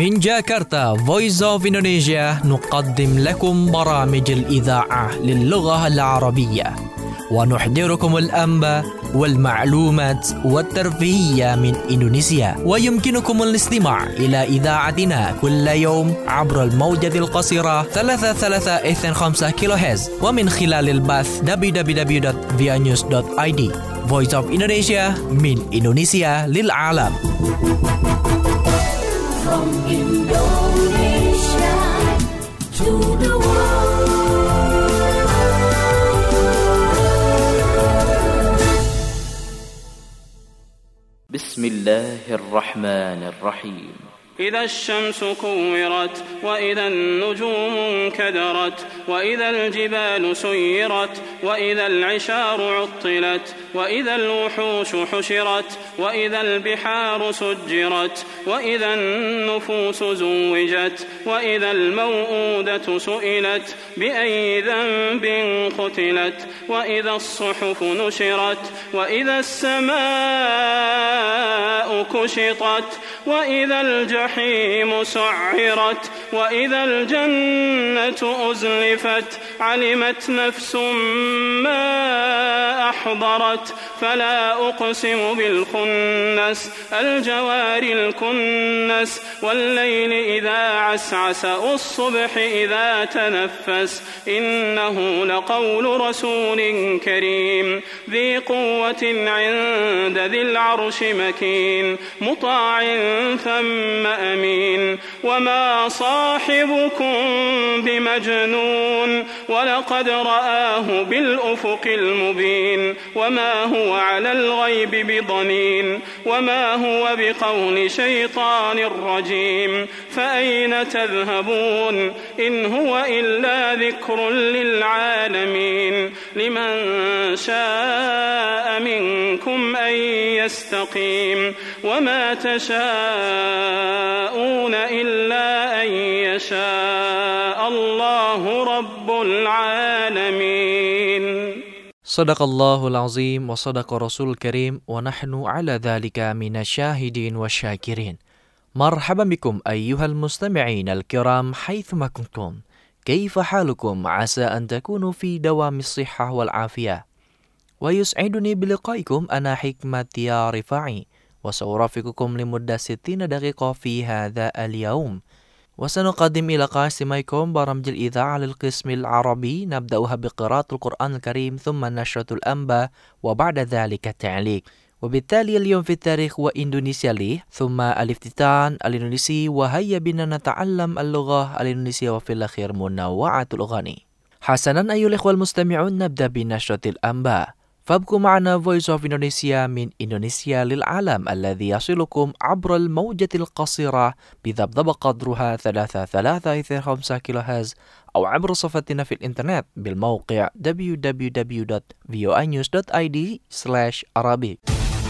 من جاكرتا Voice of Indonesia نقدم لكم برامج الإذاعة للغة العربية ونحضركم الأنباء والمعلومات والترفيهية من إندونيسيا. ويمكنكم الاستماع إلى إذاعتنا كل يوم عبر الموجة القصيرة 3325 كيلوهرتز ومن خلال البث www.vianews.id. Voice of Indonesia من إندونيسيا للعالم. From Indonesia to the world. بسم الله الرحمن الرحيم. إذا الشمس كورت وإذا النجوم انكدرت وإذا الجبال سيرت وإذا العشار عطلت وإذا الوحوش حشرت وإذا البحار سجرت وإذا النفوس زوجت وإذا الموءودة سئلت بأي ذنب قتلت وإذا الصحف نشرت وإذا السماء كشطت وإذا الجحيم سعرت وإذا الجنة أزلفت علمت نفس ما أحضرت فلا أقسم بالخنس الجوار الكنس والليل إذا عسعس والصبح إذا تنفس إنه لقول رسول كريم ذي قوة عند ذي العرش مكين مطاع ثم أمين وما صاحبكم بمجنون ولقد رآه بالأفق المبين وما هو على الغيب بضنين وما هو بقول شيطان رجيم فأين تذهبون إن هو إلا ذكر للعالمين لمن شاء منكم أن يستقيم وما تشاءون إلا أن يشاء الله رب العالمين. صدق الله العظيم وصدق رسول الكريم ونحن على ذلك من الشاهدين والشاكرين. مرحبا بكم أيها المستمعين الكرام حيثما كنتم. كيف حالكم؟ عسى أن تكونوا في دوام الصحة والعافية. ويسعدني بلقائكم أنا حكمة يا رفاعي وسأرافقكم لمدة 60 دقيقة في هذا اليوم. وسنقدم إلى قاسميكم برامج الإذاعة للقسم العربي نبدأها بقراءة القرآن الكريم ثم نشرة الأنباء وبعد ذلك التعليق. وبالتالي اليوم في التاريخ وإندونيسيا لي ثم الافتتان الإندونيسي وهيا بنا نتعلم اللغة الإندونيسية وفي الأخير منوعات الأغاني. حسنا أيها الإخوة المستمعون نبدأ بنشرة الأنباء. فابقوا معنا Voice of Indonesia من إندونيسيا للعالم الذي يصلكم عبر الموجة القصيرة بذبذب قدرها 3325 كيلوهرتز أو عبر صفحتنا في الإنترنت بالموقع www.voanews.id/arabic.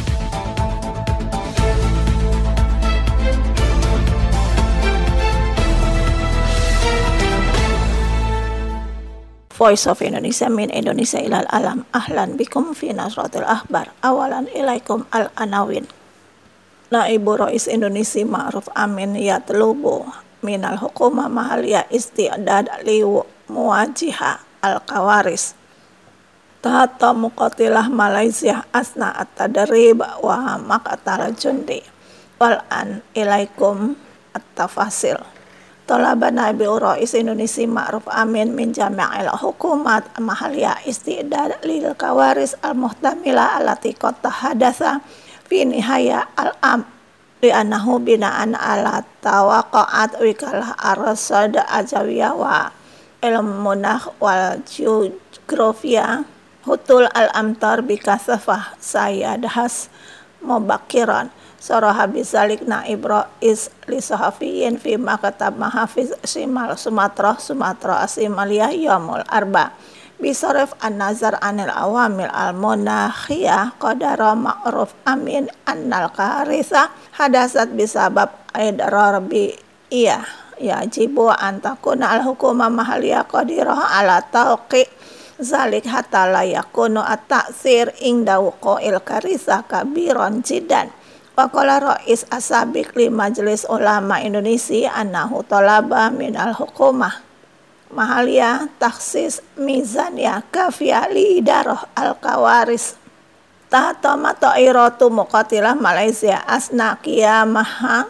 Voice of Indonesia min Indonesia ilal alam. Ahlan bikum fi nasratil ahbar. Awalan ilaikum al-anawin. Naibu Rais Indonesia Ma'ruf Amin yatlubu minal hukuma mahaliyah isti'dad li muwajiha al-kawaris. Tahta muqatilah Malaysia asna at-tadrib wa maqatal jundi. Wal'an ilaikum at-tafasil. Talaba Naibu Rais Indonesia Ma'ruf Amin min jami'il hukumat mahaliyah istidad lil kawaris al-muhtamila allati qad tahadatsa fi nihaya al-am li'annahu bina'an ala tawaqa'at wikalah arsad ajawiyah wa ilmunah wal geografia hutul al-amtar bikasafah sayadhas mubakiran. Saraha bisalik Naib Rais li sahafiyin fi makatab mahafiz Simal Sumatera Asimaliyah Yaumul Arba bisarif an-nazar anil awamil al-munakhiyah qadara Ma'ruf Amin annal karisa hadasat bisabab idrar bi yajibu an takuna al-hukuma mahaliyah qadirah ala tauqi zalik hatta la yakunu at-ta'sir inda wuqu'il karisa kabiran jiddan Wa qala Rais As-Sabiq li Majelis Ulama Indonesia annahu talaba minal hukumah mahaliyah takhsis mizaniyah kafiyah li idarah al-kawaris tahta matairatu muqatilah Malaysia asna qiyamaha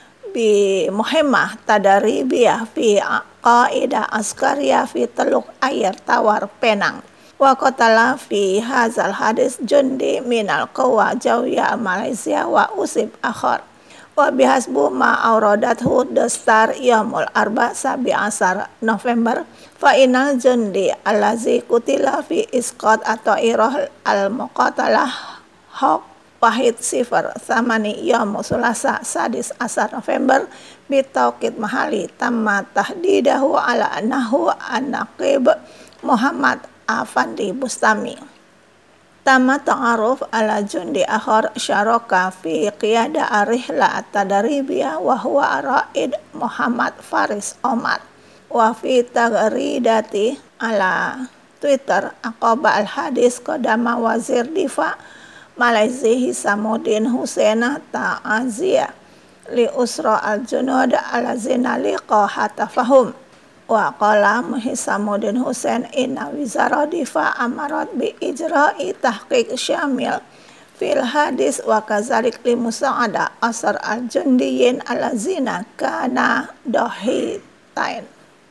bi muhimmah tadaribiyah fi qaidah askariyah fi Teluk Air Tawar Penang. Wa qatala fi hazal hadis jundi minal qawa jawiyah Malaysia wa usib akhar wa bihasbu ma auradathu The Star Yaumul Arba 17 November fa inal jundi allazi kutila fi isqat atau irah al-muqatalah haq wahid sifar samani yaum sulasa 11 November bitauqid mahali tamma tahdidahu ala annahu an-naqib Muhammad Afandi Bustami. Tama ta'aruf ala jundi akhar syaraka fi qiyada arihla at-tadaribiyah wa huwa Raid Muhammad Faris Omar wa fi tagridati ala Twitter aqaba al-hadis qadama wazir difa Malaysia Hisamuddin Husaina ta'aziyah li usra al-junud alazina liqa hatafahum. Wa qala Hisamuddin Husain inna wizara difa amarat bi ijra'i tahqiq syamil fil hadis wa kazalik li musa'ada asar al-jundiyin alazina kana dohitain.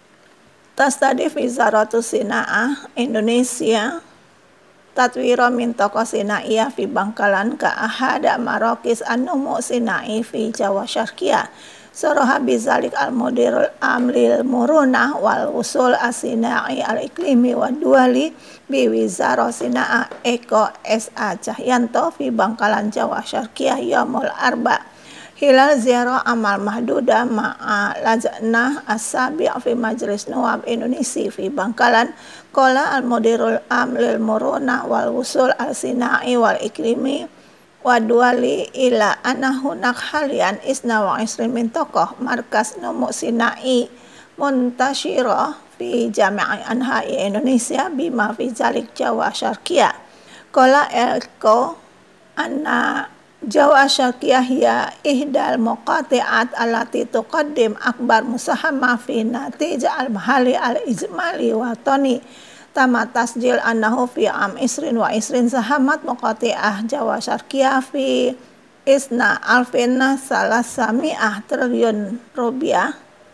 Tastadif wizaratu sina'ah Indonesia tatwira min toko Sinaiyah fi Bangkalan ka ahada marokis an-numu Sinai fi Jawa Syarqiyah. Soroha bizalik al-mudirul amlil murunah wal usul as-sinai al-iklimi wa duali bi wizara sina'ah Eko S.A. Cahyanto fi Bangkalan Jawa Syarqiyah Yaumul Arba hilal ziarah amal mahduda ma'a lajnah as-sabi' fi Majlis Nuwab Indonesia fi Bangkalan qala al-mudirul amlil murunah wal usul as-sinai wal iklimi waduali ila anahu nakhalian isna wa isrin min tokoh markas numu Sinai muntashiro fi jami'i anha'i Indonesia bima fi zalik Jawa Syarqiyah qala Eko anna Jawa Syarqiyah ya ihdal muqati'at allati tuqaddim akbar musahama fi natija al-mahali al-ijmali wa tani tama tasjil annahu fi am isrin wa isrin sahamat muqati'ah Jawa Syarqiyah fi isna alfina salasami'ah triliun rupiah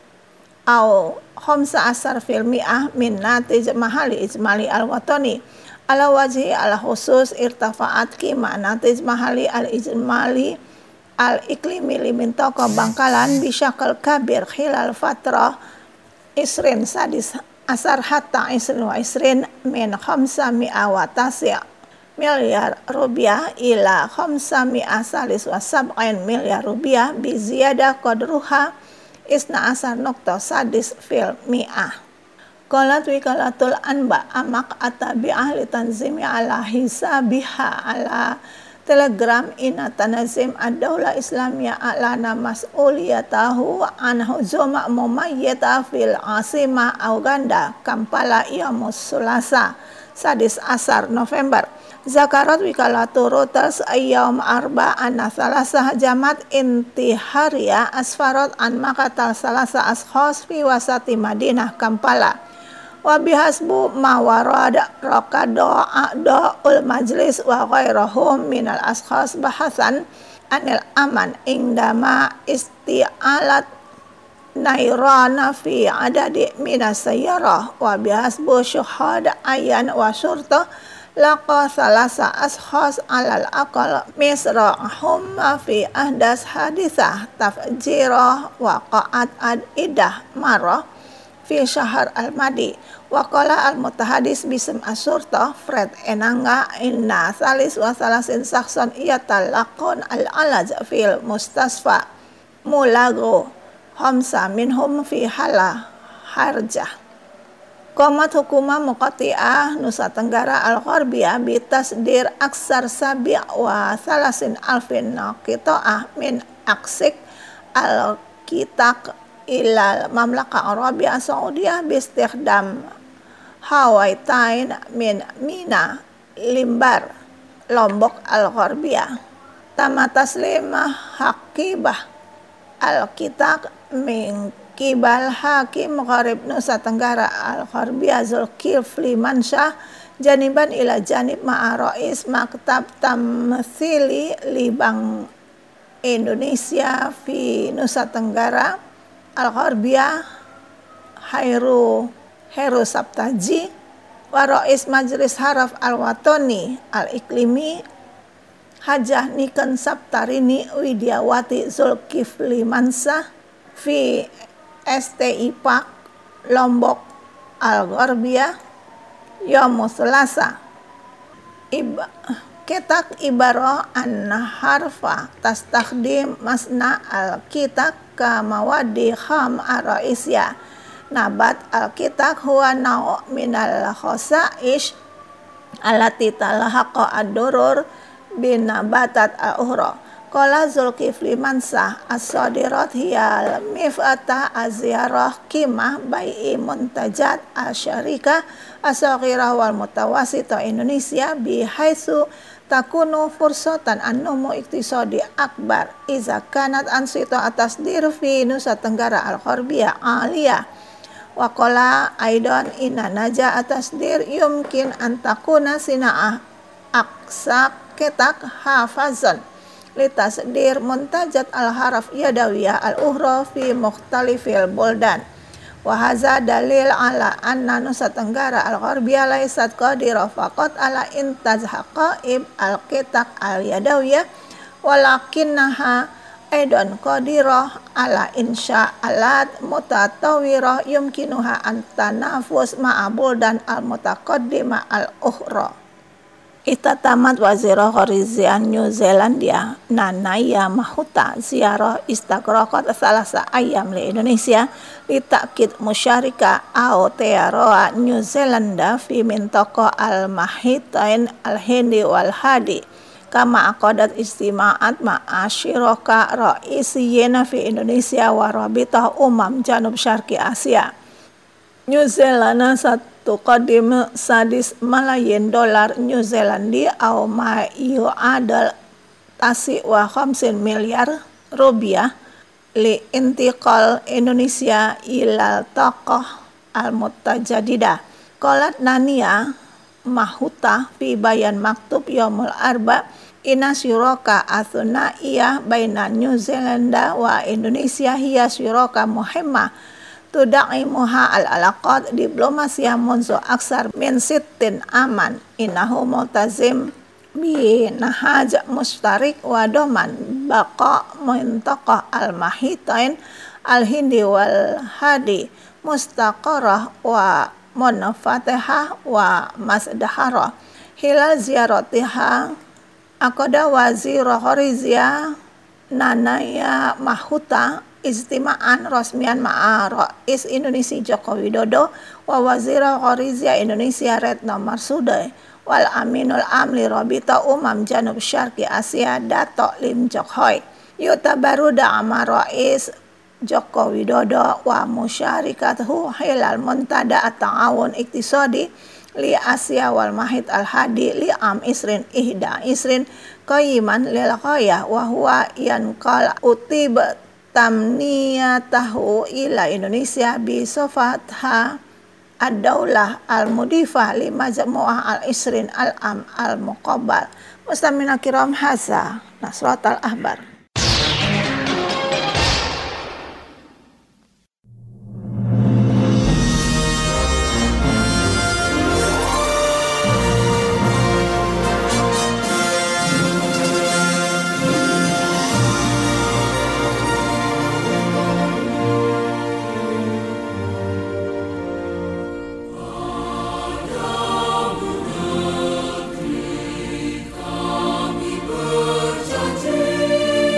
au khamsa asar fil mi'ah min natij mahali ijmali al-watani ala wajhi ala khusus irtafa'at qima natij mahali al-ijmali al-iklimi limin toko Bangkalan bisyakal kabir khilal fatrah isrin sadis asar hatta isrin wa isrin min khamsa mi'a wa tasya miliar rupiah ila khamsa mi'a salis wa sab'in miliar rupiah bi ziyadah qadruha isna asar nokta sadis fil mi'ah. Qalat wikalatul anba amak atabi'ah li tanzimi ala hisabiha ala Telegram ina tanazim ad-daulah islamiyah alana mas'uliyatahu an huzuma mumayyata fil asimah Uganda Kampala yamus sulasa 11 November. Zakarat wikalatu Reuters ayyam arba anna salasa hajamat intihariyah asfarat an maqatal salasa ashkhas fi wasati Madinah Kampala. Wa bihasbu ma warada raqada'ul majlis wa ghairahum minal ashkhas bahasan anil aman indama isti'alat nairana fi adadi minas sayyarah wa bihasbu syuhada ayan wa syurta laqa salasa ashkhas alal aqal misra'hum fi ahdas hadisah tafjirah waqa'at ad-idah marah fi syahr al-madi wa qala al-mutahadis bism asurta Fred Enanga inna salis wa salasin sakson iyatalaqun al-alaj fil mustasfa mulago khamsa minhum fi hala harjah. Qomat hukuma muqati'ah Nusa Tenggara Al-Gharbiyah bitasdir aksar sabi' wa salasin alfin qita'ah min aksik al-kitaq ilal mamlaka Arabia Saudiyah bistikhdam hawaitain min Mina Limbar Lombok Al-Gharbiyah Tama taslimah hakibah al-kitab min kibal hakim gharib Nusa Tenggara al-Gharbiyah Zulkifli Mansyah janiban ila janib ma'a rais maktab tamthili li Bank Indonesia fi Nusa Tenggara al-Gharbiyah Heru Sabtaji wa rais Majlis Haraf al-Watani al-Iklimi Hajah Niken Saptarini Widiawati Zulkifli Mansyah fi STI Park Lombok al-Gharbiyah Yaum Selasa Ketak ibarah an-harfa tastakdim masna al-kitab kamawadi kham ar-raisya nabat al-kitab huwa nau' minal khosaish alati talahaqa ad-durur bin nabatat al-ukhra. Qala Zulkifli Mansyah as-sadirat hiya al-mif'ata az-ziyarah kimah bai'i muntajat al-syarikah as-saghirah wal mutawassitah Indonesia bihaitsu takunu fursatan an-numu iktisadi akbar iza kanat ansita atas dirfi Nusa Tenggara al-Gharbiyah aliyah wa qala aidan inna naja atas dir yumkin an takuna sina'ah aksak ketak hafazan litasdir muntajat al-haraf yadawiyah al-ukhra fi mukhtalifil buldan wa hadza dalil ala anna Nusa Tenggara al-Gharbiyah laysat qadira faqat ala intaj haqaib al-kitab al-yadawiyah walakinnaha aidan qadira ala insya alat mutatawirah yumkinuha an tanafus ma'a buldan al-mutaqaddimah al-ukhra. Itatamat wazirah kharijian New Zealandia Nanaia Mahuta ziarah istagraqat salasa ayam li Indonesia li ta'kid musyarika AOTAROA New Zelanda fi mintaqa al-Mahitain al-Hindi wal Hadi kama aqadat istima'at ma'asyiraka ra'isiyina fi Indonesia wa rabitah Janub Syarqi Asia. New Zealand tuqaddim sadis malayen dolar New Zelandi au ma yu'adal tasi wa 50 miliar rupiah li intiqal Indonesia ilal taqah al-mutajadidah. Qalat Nania Mahuta fi bayan maktub yaumul arba inna syuraka athunaiyah baina New Zelanda wa Indonesia hiya syuraka muhimmah tuda'imuha al-alaqat diplomasiyah munzu aksar min sittin aman innahu multazim bi nahaj mustarik wa doman baqa mintaqah al-mahitain al-hindi wal hadi mustaqarah wa munfatihah wa masdaharah hilal ziyaratiha aqada wazir kharizia Nanaia Mahuta istima'an rasmian ma'a Rais Indonesia Joko Widodo wa wazira kharizia Indonesia Retno Marsudi wal aminul amli Rabita Janub Syarqi Asia Dato Lim Jok Hoi yutabaru da'ama Rais Joko Widodo wa musyarikatuhu hilal muntada at-ta'awun iktisadi li Asia wal Mahid al-Hadi li am isrin ihda isrin qayyiman lil ghayah wa huwa yanqal utib tamniyatahu ila Indonesia bi sofatha ad-daulah al-mudifah li majmu'ah al-isrin al-am al-muqabbal. Mustamina kiram haza Nasrat al-Ahbar. Berjanji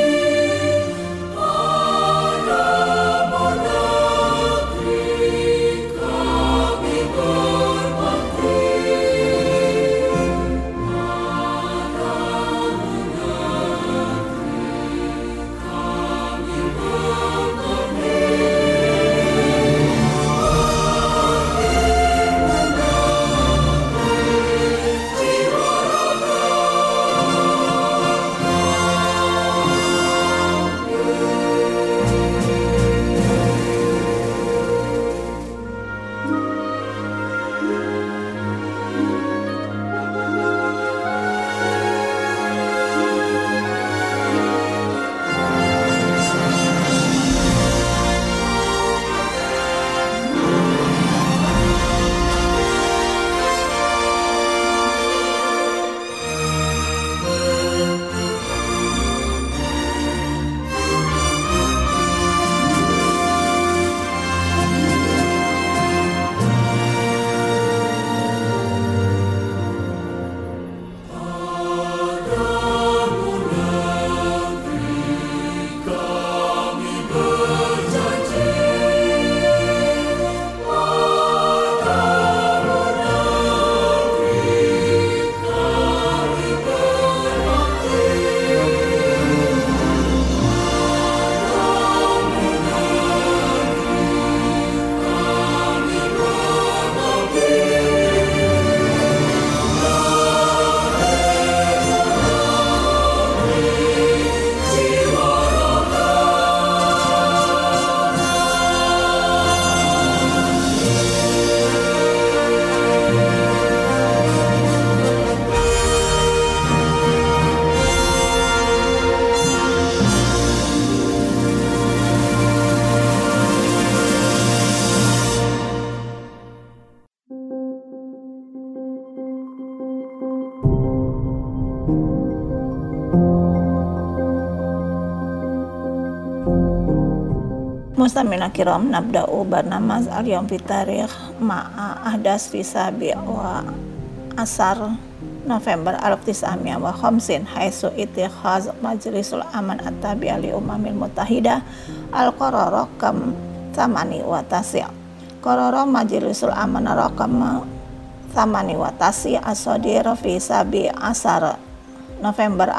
Mustamina kiram nabda'u barnamaz al-yawm fi tarikh ma'a ahdas fi sabi wa asar November 1950 haitsu ittikhaz Majlisul Aman at-Tabi'a li Umamil Muttahidah al-Qarar Rakam 8 wa Tasi'. Qarar Majlisul Aman Rakam 8 wa Tasi' as-Sadir fi sabi asar November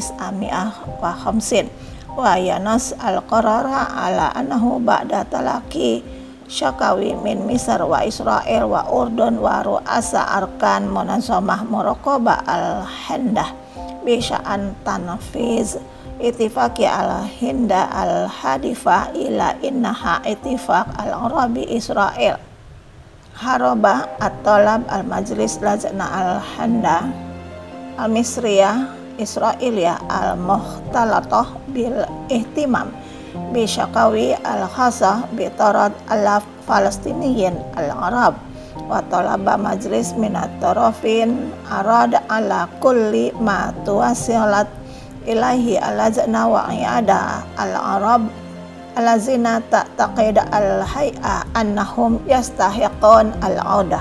1950 wa yanas al-qarara ala annahu ba'da talaqi syakawi min Misr wa Israel wa Urdun wa ru'asa arkan munazamah muraqabah al-hindah bisya'an tanfiz ittifaqi al-hinda al-hadifah ila innaha ittifaq al-arabi Israel haraba at-talab al-majlis lajna al-hinda al-misriyah Israiliyah al-mukhtalatah bil ihtimam bisyakawi al-khasah bitarad al-falastiniyin al-arab wa talaba majlis minat tarafin arad ala kulli ma tuwasilat ilahi al-lajna wa i'ada al-arab alazina taqid al-hay'a annahum yastahiqun al-audah.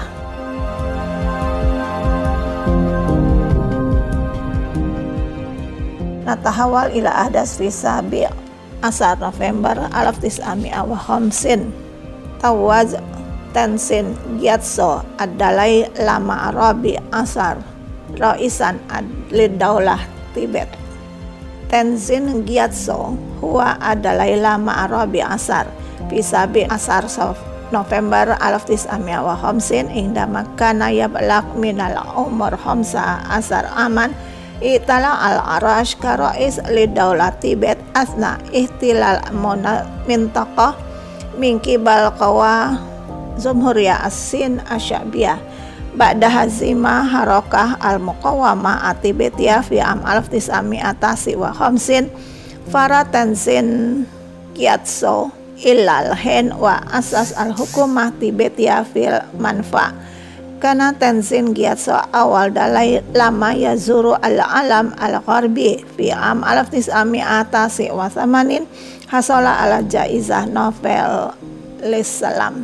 Natahawal ila ahdas fi sabi' asar November 1950 tawaz Tenzin Gyatso ad-Dalai Lama Arabi Asar Raisan ad-Lidaulah Tibet. Tenzin Gyatso huwa ad-Dalai Lama Arabi Asar fi sabi' asar November 1950 indama kana yablaq minal umur 15 aman itala al-arash karais lidaulah Tibet asna ihtilal mintaqah min qibal qawa Jumhuriyah as-Sin asy-Sya'biyah ba'da hazimah harakah al-muqawamah at-Tibetiyah fi am 1950 fara Tenzin Gyatso ilal hin wa asas al-hukumah Tibetiyah fil manfa. Kana Tenzin Gyatso awal Dalai Lama yazuru al-alam al-gharbi fi am 1980 hasala ala jaizah Nobel lissalam.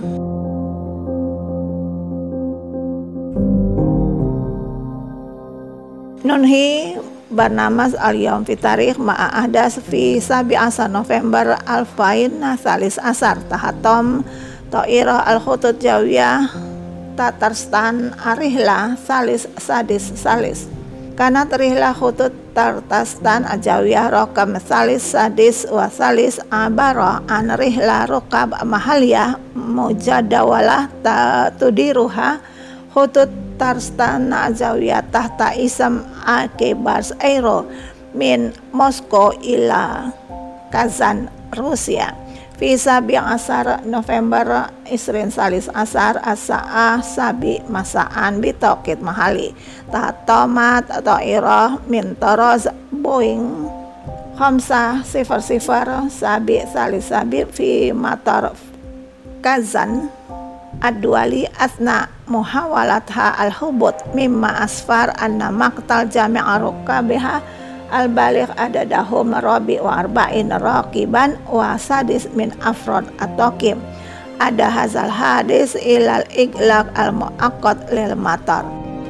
Nunhi barnamaz al-yawm fi tarikh ma'a ahdas fi sabi asar November 2013 tahatom ta'irah al-khutut jawiyah Tatarstan arihla salis sadis salis kana terihla khutut Tatarstan ajawiyah rokam salis sadis wa salis abara an rihla rokab mahaliyah mujadawalah tudiruha khutut Tatarstan ajawiyah tahta isam akibars aero min Moskow ila Kazan Rusia fi sabi asar November isrin salis asar as-sa'ah sabi masaan bitokit mahali tahtomat ta'irah min taroz Boeing 500 sabi salis sabi fi matar Kazan ad-duali asna muhawalatha al-hubut mimma asfar anna maqtal jami'a rukabiha al-baligh adadahum rabi wa arba'in raqiban wa sadis min afrod at-taqim ada hazal hadis ilal iglaq al-mu'aqqad lil matar.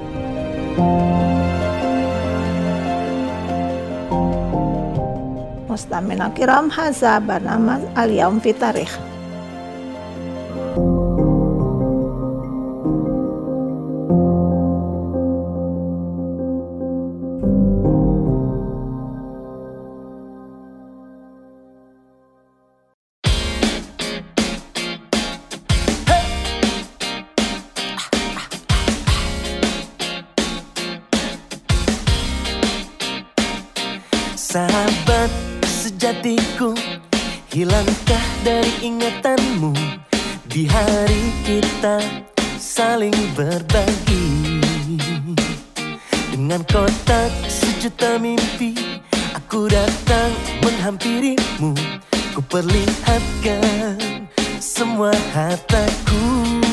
Mustamina kiram haza barnamaz al-yawm fi tarikh. Sahabat sejatiku, hilangkah dari ingatanmu di hari kita saling berbagi. Dengan kotak sejuta mimpi, aku datang menghampirimu. Ku perlihatkan semua hartaku.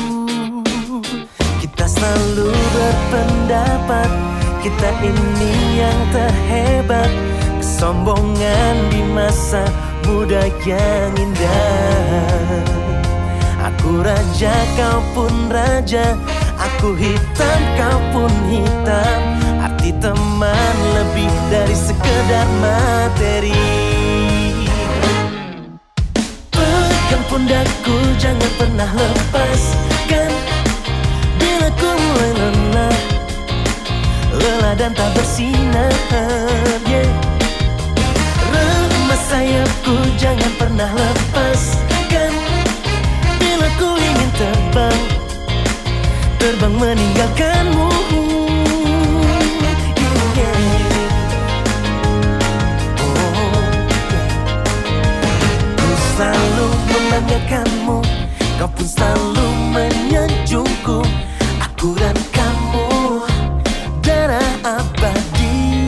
Kita selalu berpendapat kita ini yang terhebat. Kesombongan di masa muda yang indah. Aku raja, kau pun raja. Aku hitam, kau pun hitam. Arti teman lebih dari sekedar materi. Pegang pundakku, jangan pernah lepaskan. Bila ku mulai lelah dan tak bersinar, yeah. Remas sayapku, jangan pernah lepaskan. Bila ku ingin terbang meninggalkanmu, yeah. Ku selalu membanggakanmu, kau pun selalu menyanjungku. Aku dan kamu darah abadi.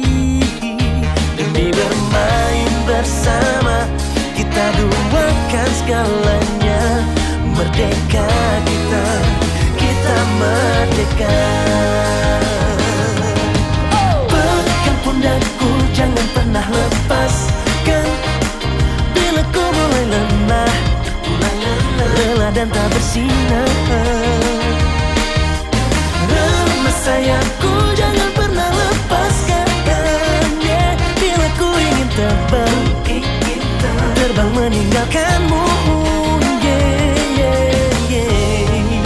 Demi bermain bersama, kita duakan segalanya. Merdeka kita merdeka. Pegang pundakku, jangan pernah lepaskan. Bila ku mulai lelah dan tak bersinar, remas sayapku, jangan pernah lepaskan, yeah. Bila ku ingin terbang meninggalkanmu, yeah, yeah, yeah.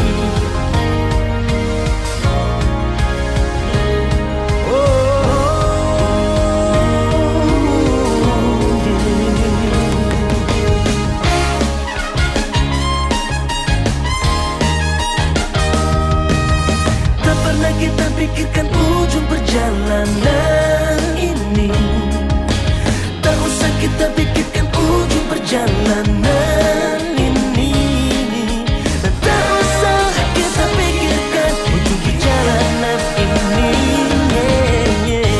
Tak pernah kita pikirkan ujung perjalanan ini. Tak usah kita pikirkan ujung perjalanan ini. Tak usah kita pikirkan ujung perjalanan ini, yeah, yeah.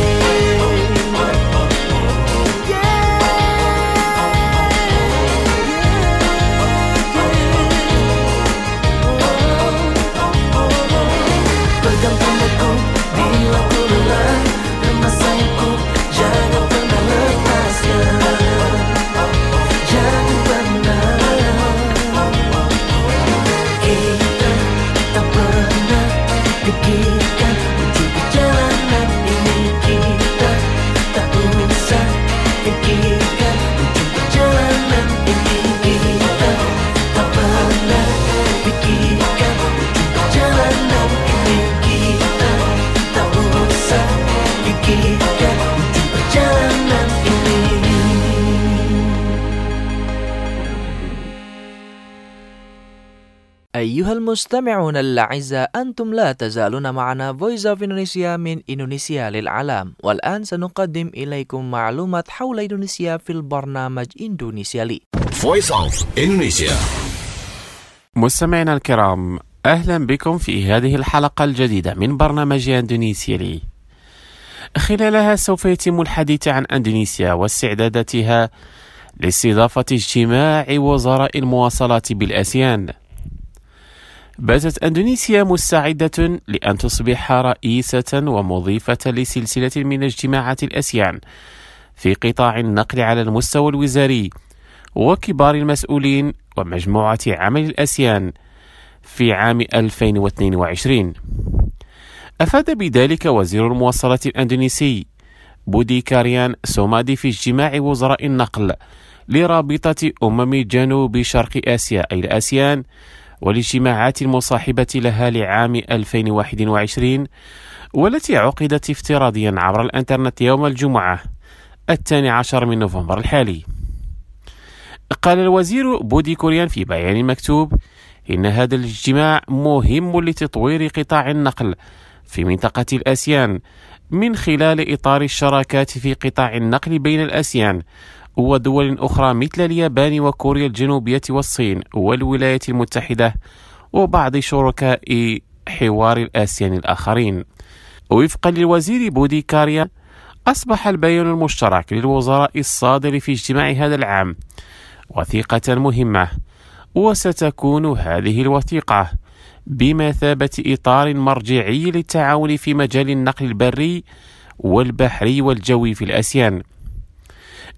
Pegang pundakku bila ku lelah, remas sayapku, jangan pernah lepaskan. Jangan pernah. Kita tak pernah pikirkan ujung perjalanan ini. Kita tak usah pikirkan ujung perjalanan ini. Kita tak pernah pikirkan ujung perjalanan ini. Kita tak usah pikirkan ujung perjalanan ini. أيها المستمعون الأعزاء، أنتم لا تزالون معنا Voice of Indonesia من إندونيسيا للعالم. والآن سنقدم إليكم معلومات حول إندونيسيا في البرنامج إندونيسيا لي. Voice of Indonesia. مستمعينا الكرام، أهلا بكم في هذه الحلقة الجديدة من برنامج إندونيسيا لي. خلالها سوف يتم الحديث عن إندونيسيا واستعداداتها لاستضافة اجتماع وزراء المواصلات بالآسيان. باتت إندونيسيا مستعدة لأن تصبح رئيسة ومضيفة لسلسلة من اجتماعات الآسيان في قطاع النقل على المستوى الوزاري وكبار المسؤولين ومجموعة عمل الآسيان في عام 2022. أفاد بذلك وزير المواصلات الأندونيسي بودي كاريان سومادي في اجتماع وزراء النقل لرابطة جنوب شرق آسيا أي الآسيان والاجتماعات المصاحبة لها لعام 2021 والتي عقدت افتراضيا عبر الإنترنت يوم الجمعة 12 من نوفمبر الحالي. قال الوزير بودي كوريان في بيان مكتوب إن هذا الاجتماع مهم لتطوير قطاع النقل في منطقة الآسيان من خلال إطار الشراكات في قطاع النقل بين الآسيان ودول أخرى مثل اليابان وكوريا الجنوبية والصين والولايات المتحدة وبعض شركاء حوار الآسيان الآخرين. وفقا للوزير بودي كاريان، أصبح البيان المشترك للوزراء الصادر في اجتماع هذا العام وثيقة مهمة، وستكون هذه الوثيقة بمثابة إطار مرجعي للتعاون في مجال النقل البري والبحري والجوي في الآسيان.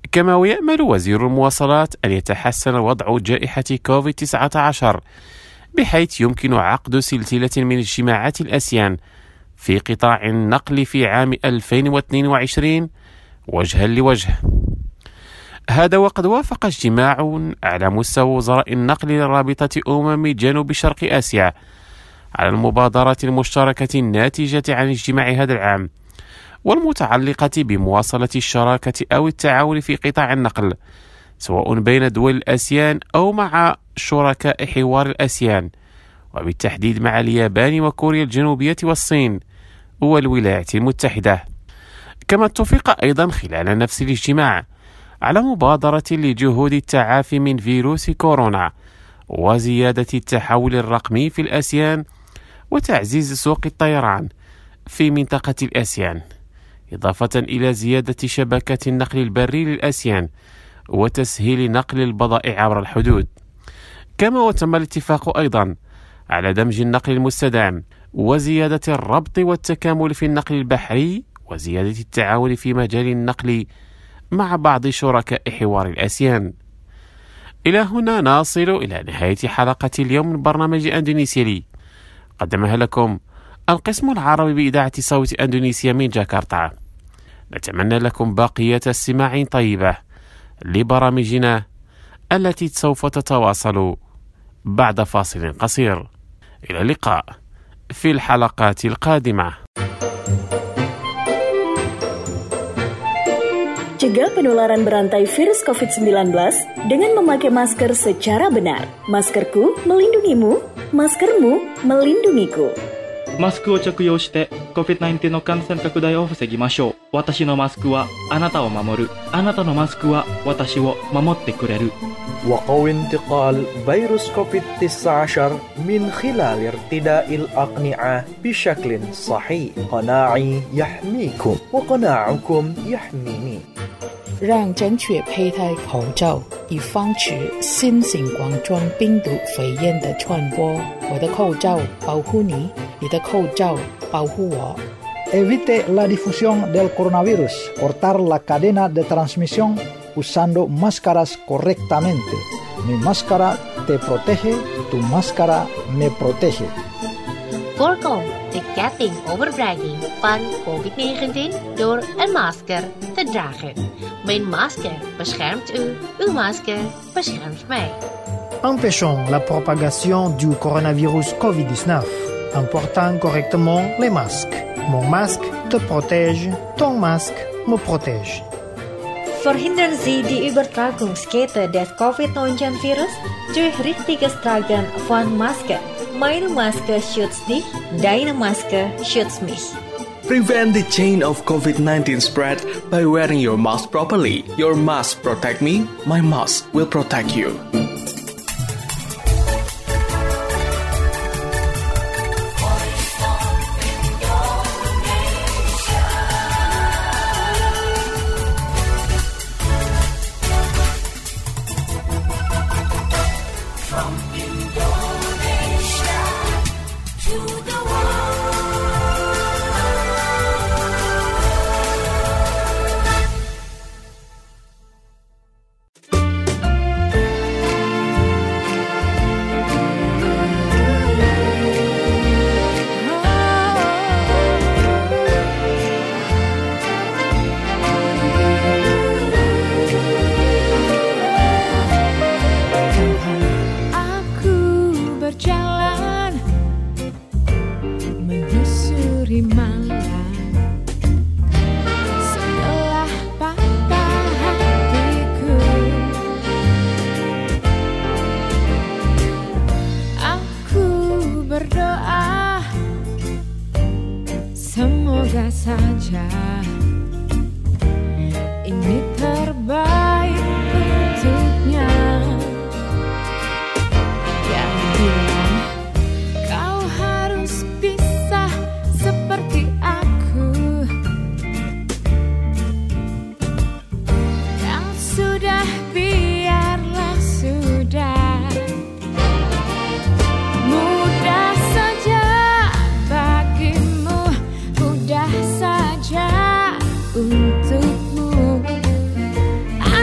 كما ويأمل وزير المواصلات أن يتحسن وضع جائحة كوفيد-19 بحيث يمكن عقد سلسلة من اجتماعات الآسيان في قطاع النقل في عام 2022 وجها لوجه. هذا وقد وافق اجتماع على مستوى وزراء النقل لرابطة جنوب شرق آسيا على المبادرة المشتركة الناتجة عن اجتماع هذا العام والمتعلقة بمواصلة الشراكة أو التعاون في قطاع النقل سواء بين دول الآسيان أو مع شركاء حوار الآسيان، وبالتحديد مع اليابان وكوريا الجنوبية والصين والولايات المتحدة. كما اتفق أيضا خلال نفس الاجتماع على مبادرة لجهود التعافي من فيروس كورونا وزيادة التحول الرقمي في الآسيان وتعزيز سوق الطيران في منطقة الآسيان، إضافة إلى زيادة شبكة النقل البري للآسيان وتسهيل نقل البضائع عبر الحدود. كما وتم الاتفاق أيضا على دمج النقل المستدام وزيادة الربط والتكامل في النقل البحري وزيادة التعاون في مجال النقل مع بعض شركاء حوار الآسيان. إلى هنا نصل إلى نهاية حلقة اليوم من برنامج أندونيسيا قدمها لكم القسم العربي بإذاعة صوت أندونيسيا من جاكرتا. نتمنى لكم باقية استماع طيبة لبرامجنا التي سوف تتواصل بعد فاصل قصير. إلى اللقاء في الحلقات القادمة. Cegah penularan berantai virus COVID-19 dengan memakai masker secara benar. Maskerku melindungimu, maskermu melindungiku. マスクを着用して COVID-19 の感染拡大を防ぎましょう。私のマスクはあなたを守る。あなたのマスクは私を守ってくれる。 وقوي انتقال فيروس كوفيد-19 من خلال ارتداء الأقنعة بشكل صحيح. قناعي يحميكم وقناعكم يحميني. 让正确佩戴口罩，以防止新型冠状病毒肺炎的传播。我的口罩保护你，你的口罩保护我。 Evite la difusión del coronavirus. Cortar la cadena de transmisión usando máscaras correctamente. Mi máscara te protege, tu máscara me protege. Voorkom de ketting overbrenging van COVID-19 door een masker te dragen. Mijn masker beschermt u, uw masker beschermt mij. Empêchons la propagation du coronavirus COVID-19 en portant correctement les masques. Mon masque te protège, ton masque me protège. Verhindern Sie die Übertragungskette des Covid-19-Virus durch richtiges Tragen von Masken. Meine Maske schützt dich, deine Maske schützt mich. Prevent the chain of COVID-19 spread by wearing your mask properly. Your mask protect me, my mask will protect you. Saja ini terbaik untuknya. Yang bilang kau harus bisa seperti aku. Yang sudah biarlah sudah. Mudah saja bagimu, mudah saja untukmu.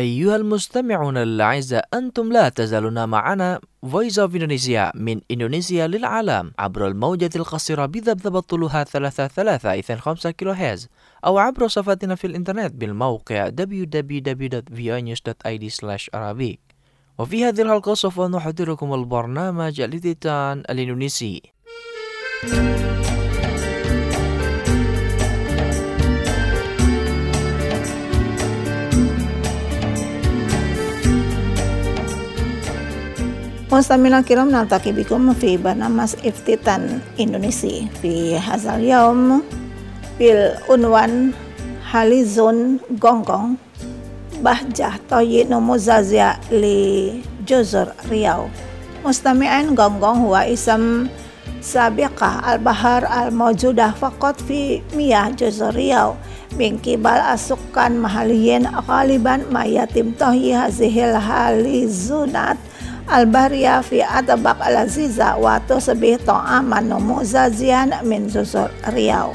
أيها المستمعون الأعزاء، أنتم لا تزالون معنا Voice of Indonesia من إندونيسيا للعالم عبر الموجة القصيرة بذبذب طولها 33.5 كيلو هرتز، أو عبر صفحتنا في الإنترنت بالموقع www.voanews.id/arabic. وفي هذه الحلقة سوف نحضركم البرنامج الإتيتان الإندونيسي. مستمعينا الكرام، نلتقي بكم في برنامج افتتان إندونيسي في هذا اليوم بالعنوان هاليزون غونغونغ بهجة طيب نموذجية لجزر رياو. مستمعين، غونغونغ هو اسم سابقة البحر الموجودة فقط في مياه جزر رياو من قبل السكان محليين. غالبا ما يتم طهي هذه الهاليزونات البحرية في أطباق لذيذة وتصبح طعاما نموذجيا من جزر رياو.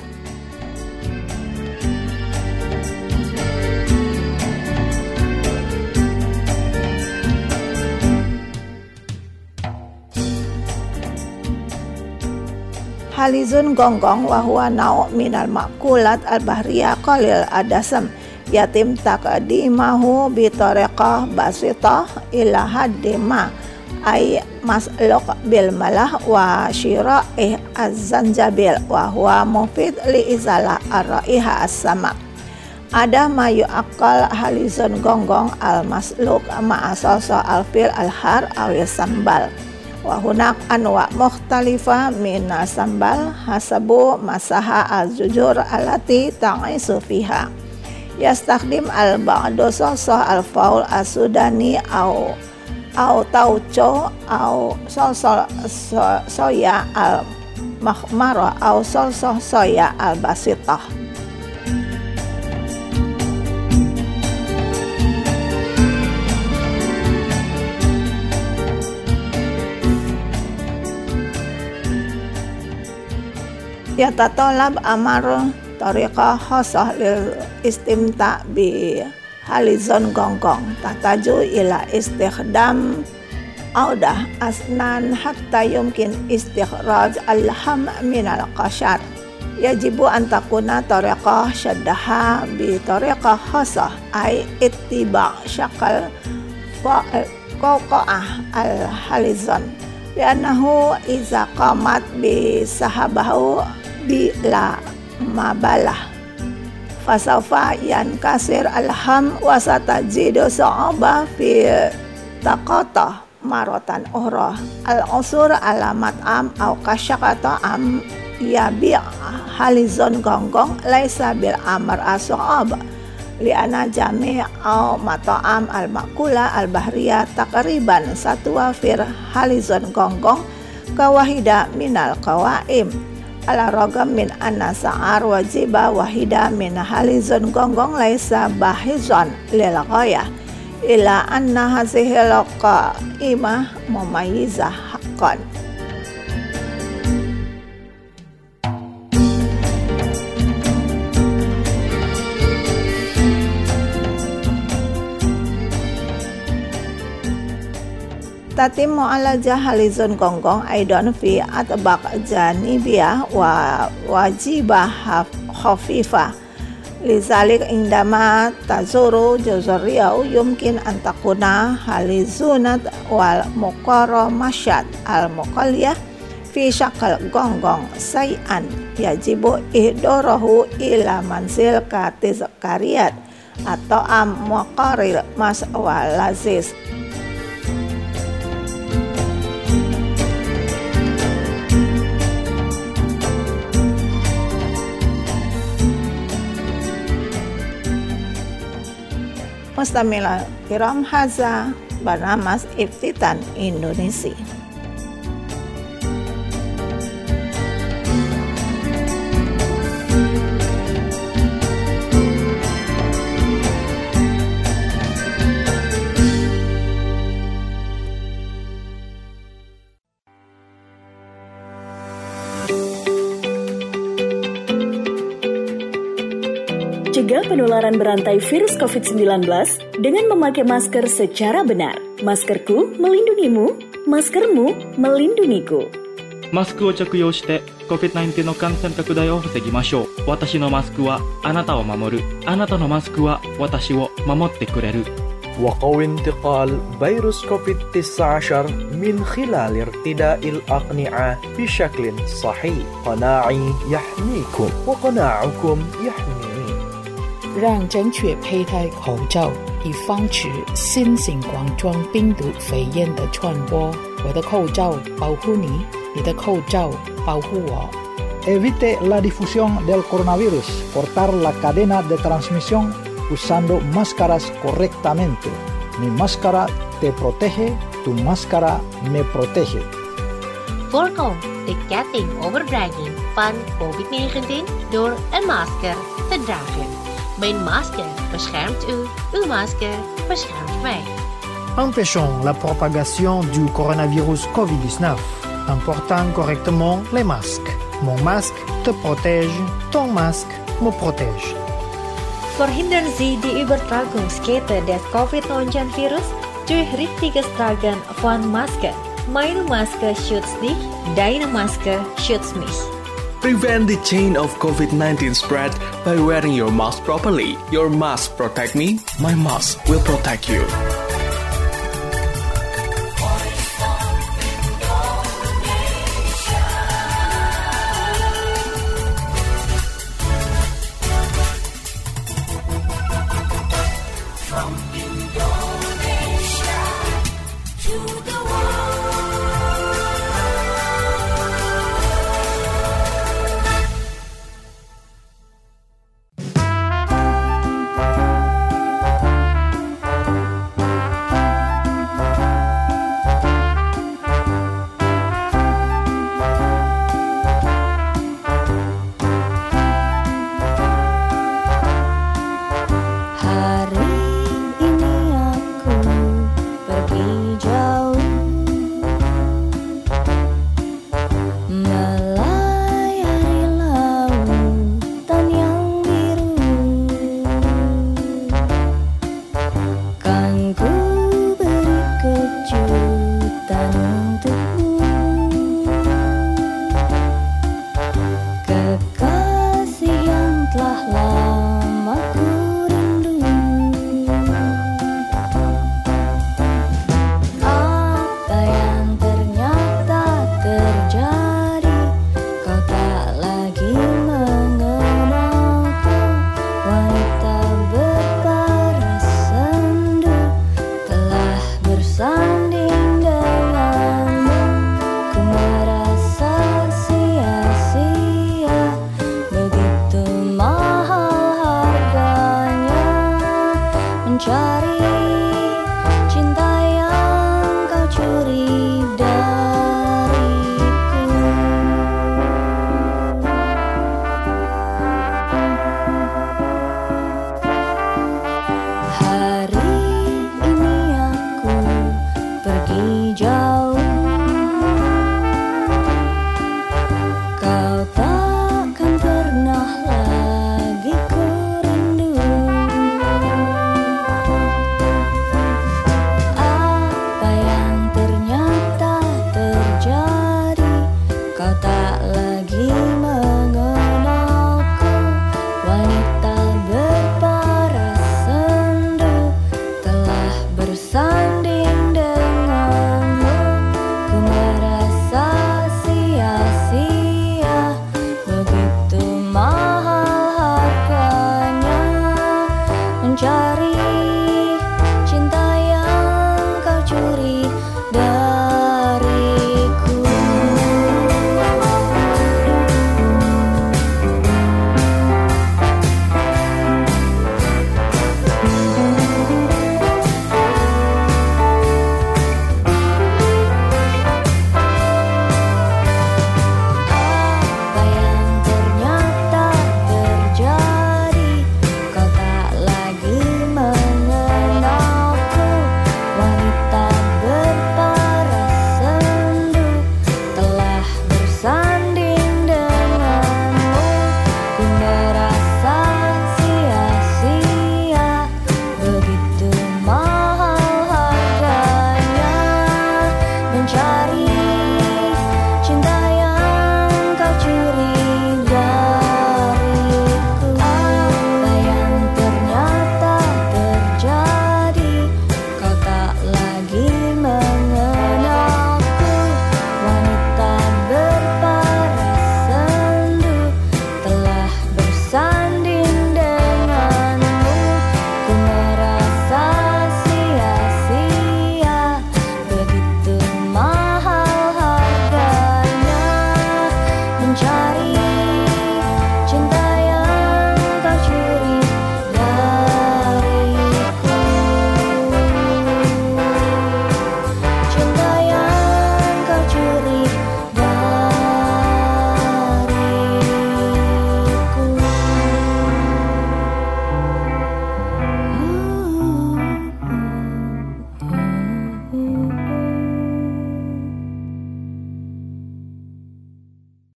هاليزون غونغونغ وهو نوع من المأكولات البحرية قليل الدسم يتم تقديمه بطريقة بسيطة إلى حد ما، أي مسلوق بالملح وشراء الزنجبيل، وهو مفيد لإزالة رائحة السمك. Ada ma yu'akal halizon gonggong al-masluk ma'a salsa al-fil al-har awil sambal. Wa hunak anwa mukhtalifa min sambal hasabu masaha al-jujur alati ta'isu fiha. Yastakhdim al-ba'du salsa al-faul as-sudani au tauco au salsa soya al-makhmara au salsa soya al-basitah. Yatatalab amar tariqah khasah lil istimta bi halizon gonggong tahtaju ila istikhdam audah asnan hatta yumkin istikhraj al-ham min al-qashar. Yajibu an takuna tariqah syaddaha bi tariqah khasah ay ittiba' syakal qawqa'ah al-halizon li'annahu iza qamat bi sahabahu bila mabalah fasawfa yankasir alham wasatajidu sa'aba fi taqata maratan ukhra al-usur alamat am au kasyakata am yabi' halizon gonggong laisa bil amar as-sa'ab li'ana jami' au mata'am al-makula al-bahriyah takriban satwa fir halizon gonggong kawahida minal qawaim ala ragam min anna sa'ar wajiba wahida min halizon gonggong laisa bahizon lil ghayah ila anna hazihil qa'imah mumayyizah haqqan. Tatimu ala halizon gonggong aidan fi atbaq janibiyah wa wajibah khafifah. Lizalik indama tazuru juzur Riau yumkin an takuna halizunat wal muqarramasyat al muqalliyah fi syakal gonggong say'an yajibu ihdarahu ila manzil katiz kariyat atau am muqarril mas walaziz. Mustamila kiram haza barnamas iftitan Indonesia. Cegah penularan berantai virus COVID-19 dengan memakai masker secara benar. Maskerku melindungimu, maskermu melindungiku. マスクを着用して COVID-19 の感染拡大を防ぎましょう。私のマスクはあなたを守る。あなたのマスクは私を守ってくれる。 وقوي انتقال فيروس كوفيد-19 من خلال ارتداء الأقنعة بشكل صحيح. قناعي يحميكم وقناعكم يحميني. 让正确佩戴口罩，以防止新型冠状病毒肺炎的传播。我的口罩保护你，你的口罩保护我。 Evite la difusión del coronavirus. Cortar la cadena de transmisión usando máscaras correctamente. Mi máscara te protege, tu máscara me protege. Voorkom de kettingoverdraging van COVID-19 door een masker te dragen. Mijn masker beschermt u, uw masker beschermt mij. Empêchons la propagation du coronavirus COVID-19 en portant correctement les masques. Mon masque te protège, ton masque me protège. Verhindern Sie die Übertragungskette des Covid-19-Virus durch richtiges Tragen von Masken. Meine Maske schützt dich, deine Maske schützt mich. Prevent the chain of COVID-19 spread by wearing your mask properly. Your mask protect me, my mask will protect you.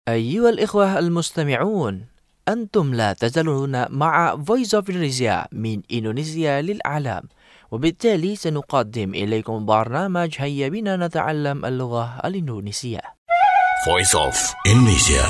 أيها الإخوة المستمعون، أنتم لا تزالون مع Voice of Indonesia من إندونيسيا للعالم، وبالتالي سنقدم إليكم برنامج هيا بنا نتعلم اللغة الإندونيسية. Voice of Indonesia.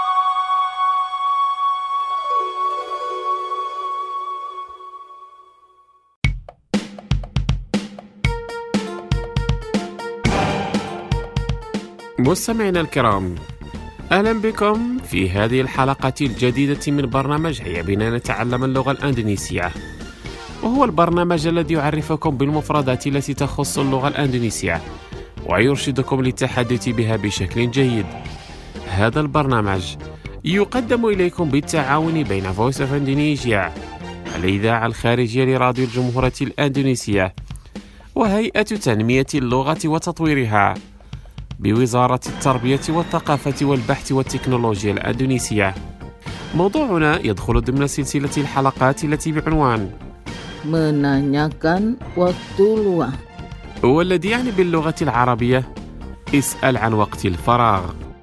مستمعينا الكرام، أهلا بكم في هذه الحلقة الجديدة من برنامج هيا بنا نتعلم اللغة الإندونيسية، وهو البرنامج الذي يعرفكم بالمفردات التي تخص اللغة الإندونيسية ويرشدكم للتحدث بها بشكل جيد. هذا البرنامج يقدم إليكم بالتعاون بين Voice of Indonesia الإذاعة الخارجية لراديو الجمهورية الإندونيسية وهيئة تنمية اللغة وتطويرها بوزارة التربية والثقافة والبحث والتكنولوجيا الإندونيسية. موضوعنا يدخل ضمن سلسلة الحلقات التي بعنوان menanyakan waktu luang، والذي يعني باللغة العربية اسأل عن وقت الفراغ.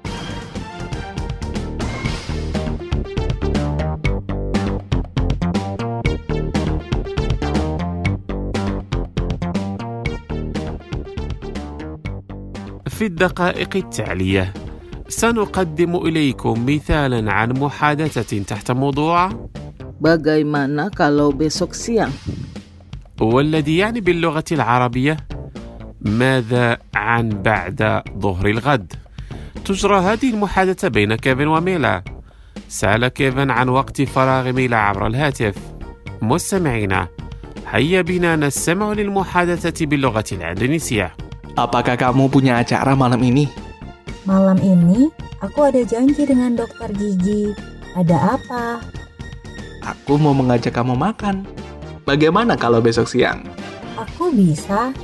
في الدقائق التالية سنقدم إليكم مثالا عن محادثة تحت موضوع bagaimana kalau besok siang، والذي يعني باللغة العربية ماذا عن بعد ظهر الغد. تجرى هذه المحادثة بين كيفن وميلا. سأل كيفن عن وقت فراغ ميلا عبر الهاتف. مستمعينا، هيا بنا نستمع للمحادثة باللغة الإندونيسية. Apakah kamu punya acara malam ini? Malam ini aku ada janji dengan dokter gigi. Ada apa? Aku mau mengajak kamu makan. Bagaimana kalau besok siang? Aku bisa.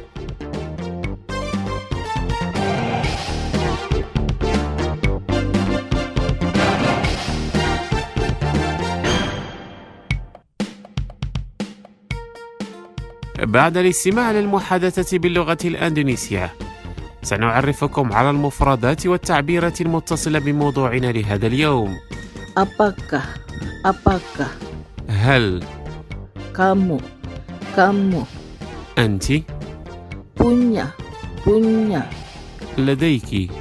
بعد الاستماع للمحادثة باللغة الإندونيسية سنعرفكم على المفردات والتعبيرات المتصلة بموضوعنا لهذا اليوم. apakah هل kamu أنت punya لديك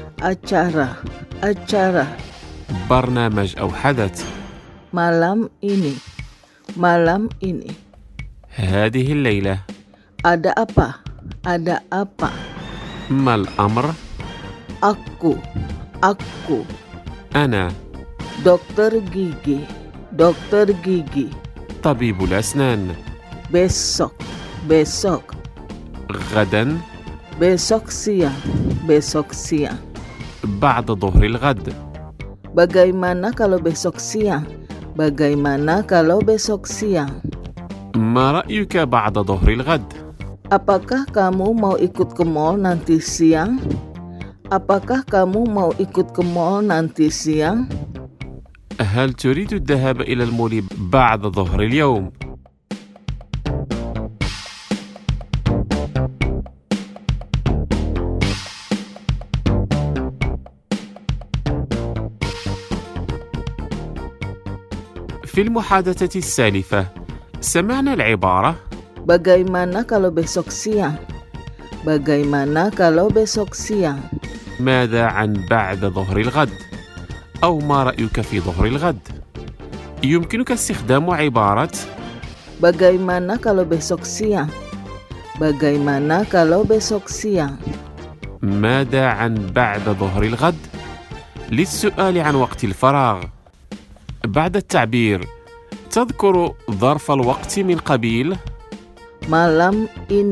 acara برنامج أو حدث malam ini هذه الليلة ada apa ما الأمر aku أنا dokter gigi طبيب الأسنان besok غدا besok siang بعد ظهر الغد bagaimana kalau besok siang ما رأيك بعد ظهر الغد apakah kamu mau ikut ke mall nanti siang هل تريد الذهاب إلى المول بعد ظهر اليوم؟ في المحادثة السالفة سمعنا العبارة bagaimana kalau besok siang ماذا عن بعد ظهر الغد أو ما رأيك في ظهر الغد. يمكنك استخدام عبارة bagaimana kalau besok siang ماذا عن بعد ظهر الغد للسؤال عن وقت الفراغ. بعد التعبير تذكر ظرف الوقت من قبيل malam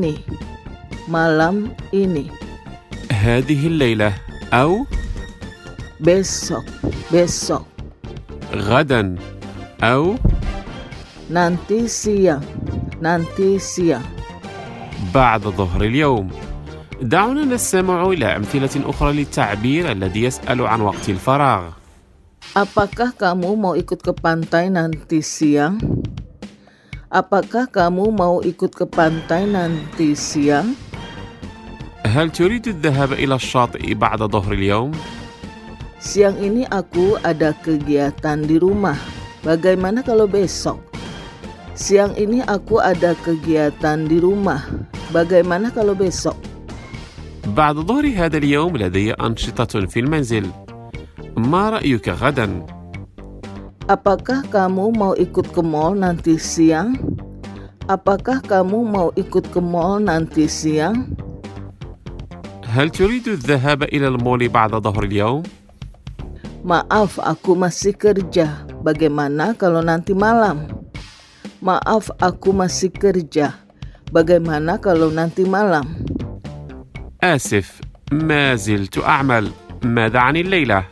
ini هذه الليلة أو besok غدا أو nanti siang بعد ظهر اليوم. دعونا نستمع إلى أمثلة أخرى للتعبير الذي يسأل عن وقت الفراغ. apakah kamu mau ikut ke pantai nanti siang? هل تريد الذهاب إلى الشاطئ بعد ظهر اليوم؟ Siang ini aku ada kegiatan di rumah. Bagaimana kalau besok? Siang ini aku ada kegiatan di rumah. Bagaimana kalau besok? بعد ظهر هذا اليوم لدي أنشطة في المنزل. ما رأيك غدا؟ Apakah kamu mau ikut ke mall nanti siang? Apakah kamu mau ikut ke mall nanti siang? هل تريد الذهاب إلى المول بعد ظهر اليوم؟ Maaf, aku masih kerja. Bagaimana kalau nanti malam? Maaf, aku masih kerja. Bagaimana kalau nanti malam? آسف، ما زلت أعمل. ماذا عن الليلة؟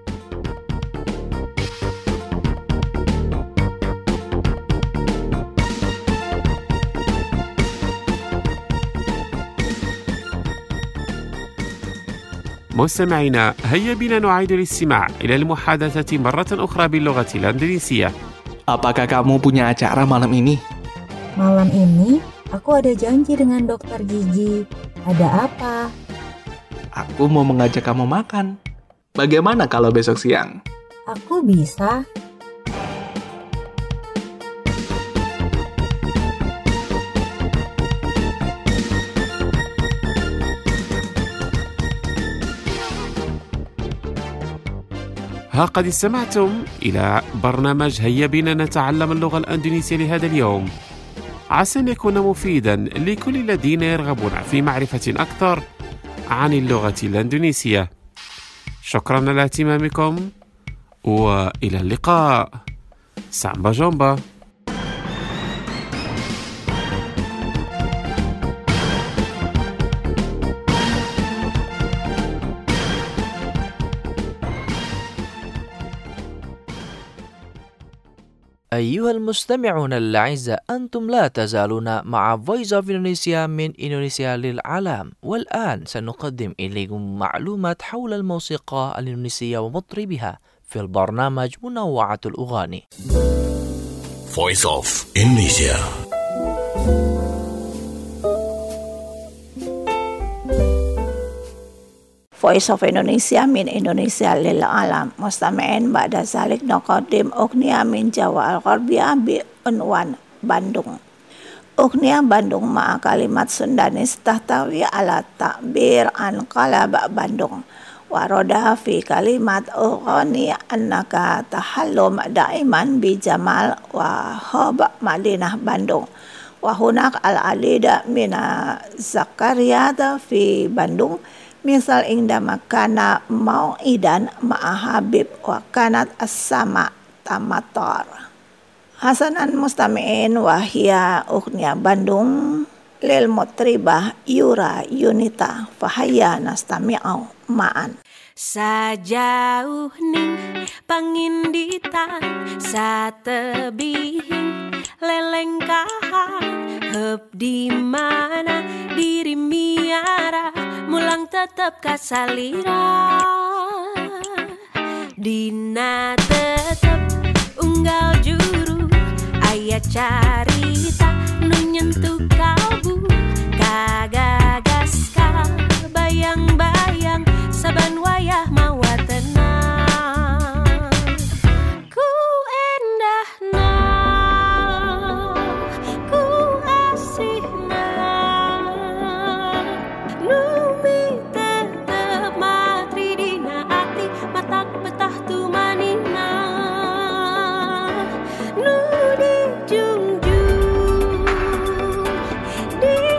مستمعينا، هيا بنا نعيد الاستماع إلى المحادثة مرة أخرى باللغة الإندونيسية. Apakah kamu punya acara malam ini? Malam ini aku ada janji dengan dokter gigi. Ada apa? Aku mau mengajak kamu makan. Bagaimana kalau besok siang? Aku bisa. ها قد استمعتم إلى برنامج هيا بنا نتعلم اللغة الأندونيسية لهذا اليوم. عسى أن يكون مفيدا لكل الذين يرغبون في معرفة أكثر عن اللغة الأندونيسية. شكرا على اهتمامكم وإلى اللقاء. سامبا جومبا. أيها المستمعون الأعزاء، أنتم لا تزالون مع Voice of Indonesia من إندونيسيا للعالم، والآن سنقدم إليكم معلومات حول الموسيقى الإندونيسية ومطربها في البرنامج منوعة الأغاني. Voice of Indonesia. Voice of Indonesia min Indonesia lil alam. Mustami'in ba'da zalik naqadim Ughniya min Jawa al-Gharbiyah bi unwan Bandung. Ughniya Bandung ma'a kalimat Sundanis tahtawi ala ta'bir an qalaba Bandung. Waroda fi kalimat ughani annaka tahallum da'iman bi jamal wa hub Madinah Bandung. Wa hunak al-alida mina zakariyata fi Bandung. Misal indama kana mau'idan ma'a habib wa kanat as-sama tamatar. Hasanan mustami'in wahia Ughniya Bandung lil mutribah Yura Yunita fahaya nastami'au ma'an. Sajauh ning panginditan satebihing lelengkahan heup di mana diri miara mulang tetep kasalira dina tetep unggal juru aya carita nu nyentuh kalbu kagagas ka bayang-bayang saban wayah mawa tenang ku endahna ku asihna numi tetep matri dina ati matak betah tu manina nu dijunjung di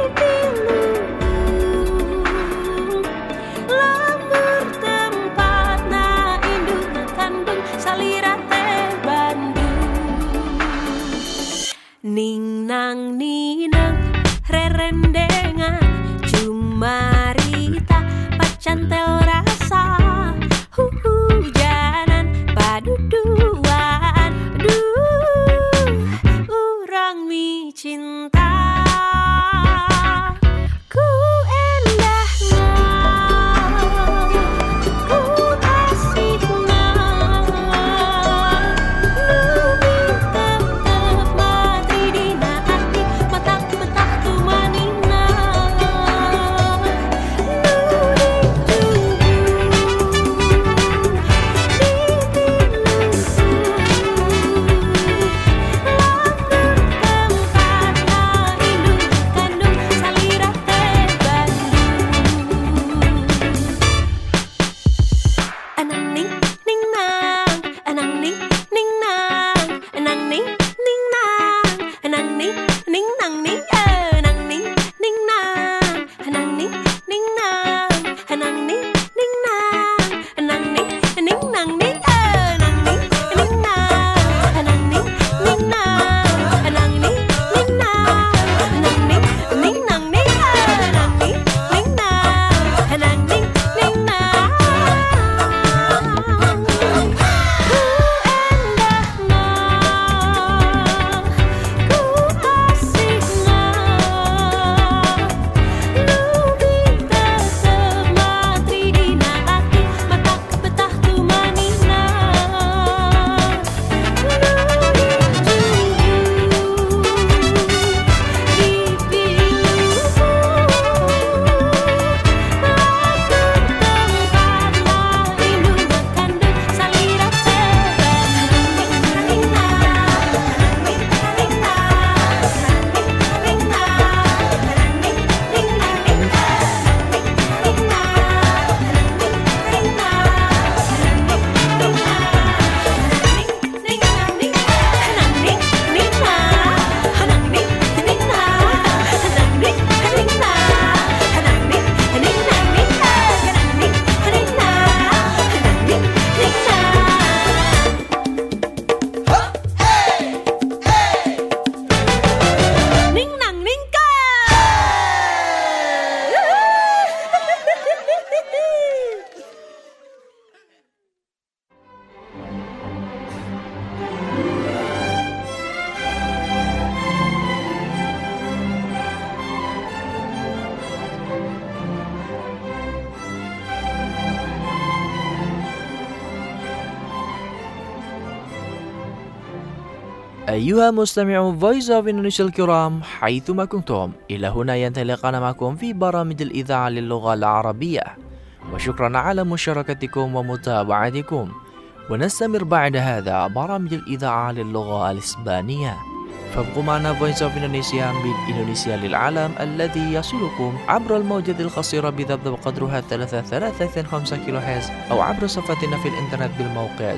أيها مستمعو Voice of Indonesia الكرام حيثما كنتم، إلى هنا ينتهي لقاءنا معكم في برامج الإذاعة للغة العربية، وشكرا على مشاركتكم ومتابعتكم. ونستمر بعد هذا برامج الإذاعة للغة الإسبانية، فابقوا معنا Voice of Indonesia من إندونيسيا للعالم الذي يصلكم عبر الموجات القصيرة بذبذب قدرها 3.5 كيلوهرتز أو عبر صفحتنا في الإنترنت بالموقع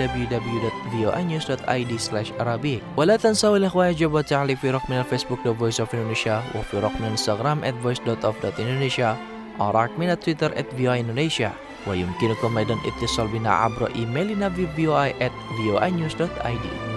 www.voanews.id/arabic. ولا تنسوا الإخوة إعجاب والتعليق في رقمنا الفيسبوك The Voice of Indonesia، وفي رقمنا الانستغرام @voice.of.indonesia، رقمنا تويتر @voaindonesia، ويمكنكم أيضا اتصال بنا عبر إيميلنا في voi@voanews.id.